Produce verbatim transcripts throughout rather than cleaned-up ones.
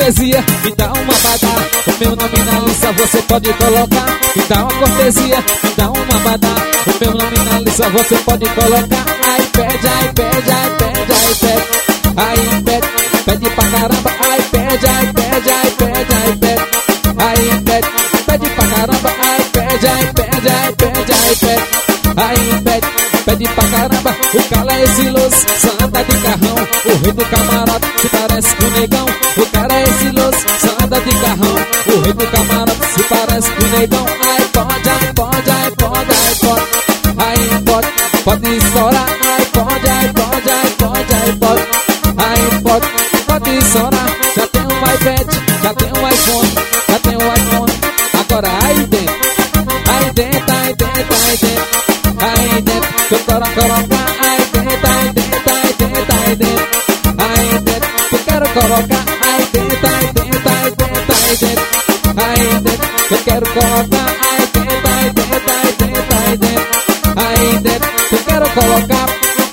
cortesia, me dá uma badá. O meu nome na lista você pode colocar. Me dá uma cortesia, me dá uma badá. O meu nome na lista você pode colocar. Ai, pede, ai, pede, ai, pede, ai, pede. Ai, pede, pede pra caramba. Ai, pede, ai, pede, ai, pede, ai, pede. Ai, pede, pede pra caramba. Ai, pede, ai, pede, ai, pede, ai, pede. Ai, pede, pede pra caramba. O cara é estiloso, só anda de carrão. O rei do camarote se parece com o negão. O cara é estiloso, só anda de carrão. O rei do camarote se parece com o negão. Ai, pode, ai, pode, ai, pode, ai, pode. Ai, pode, pode estourar. Ai, pode, ai, pode, ai, pode, ai, pode. Ai, pode, pode estourar. Já tem um iPad, já tem um iPhone, já tem um iPhone. Agora aí dentro, aí dentro, aí dentro, aí dentro. Aí dentro, eu quero colocar. Aí dentro, aí dentro, aí dentro, aí dentro. Aí dentro, eu quero colocar. Aí dentro, aí dentro, aí dentro, aí dentro. Aí dentro, eu quero colocar. Aí dentro, aí dentro, aí dentro, aí dentro. Aí dentro, eu quero colocar.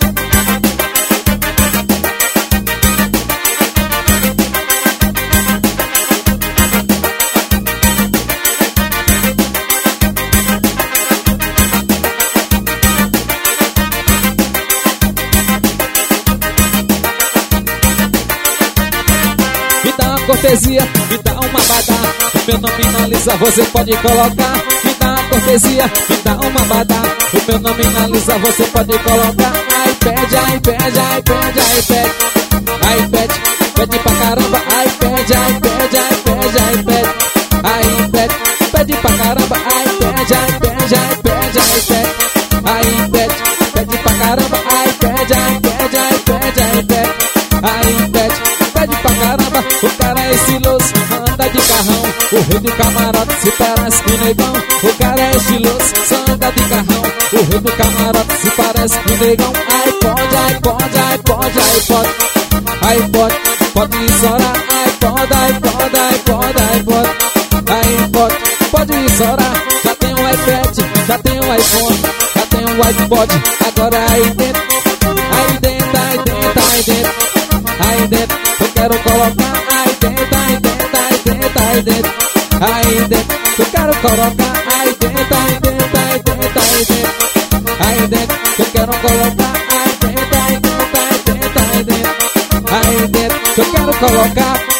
Cortesia, me dá uma badá. O meu nome na lista você pode colocar. Me dá uma cortesia, me dá uma badá. O meu nome na lista você pode colocar. Ai, pede, ai, pede, ai, pede, ai, pede. Ai, pede, pede pra caramba. Ai, pede, ai, pede, ai, pede, ai, pede. Ai, pede, pede pra caramba. Ai, pede, ai, pede, ai, pede, ai, pede. Ai, pede, pede pra caramba. Ai, pede, ai, pede, ai, pede, ai, pede. Ai, pede, pede pra caramba. O cara é estiloso, anda de carrão. O rei do camarote se parece com o negão. O cara é estiloso, só anda de carrão. O rei do camarote se parece com o negão. Ai, pode, ai, pode, ai, pode, ai, pode. Ai, pode, pode estourar. Ai, pode, ai, pode, ai, pode, ai, pode. Ai, pode, pode estourar. Já tem um iPad, já tem um iPhone, já tem um iPod. Agora aí dentro, aí dentro, aí dentro, aí dentro. Aí dentro, eu quero colocar. Aí dentro, aí dentro, aí dentro, aí dentro. Aí dentro, eu quero colocar. Aí dentro, aí dentro, aí dentro, aí dentro. Aí dentro, eu quero colocar. Aí dentro, aí dentro, aí dentro, aí dentro. Aí dentro, eu quero colocar.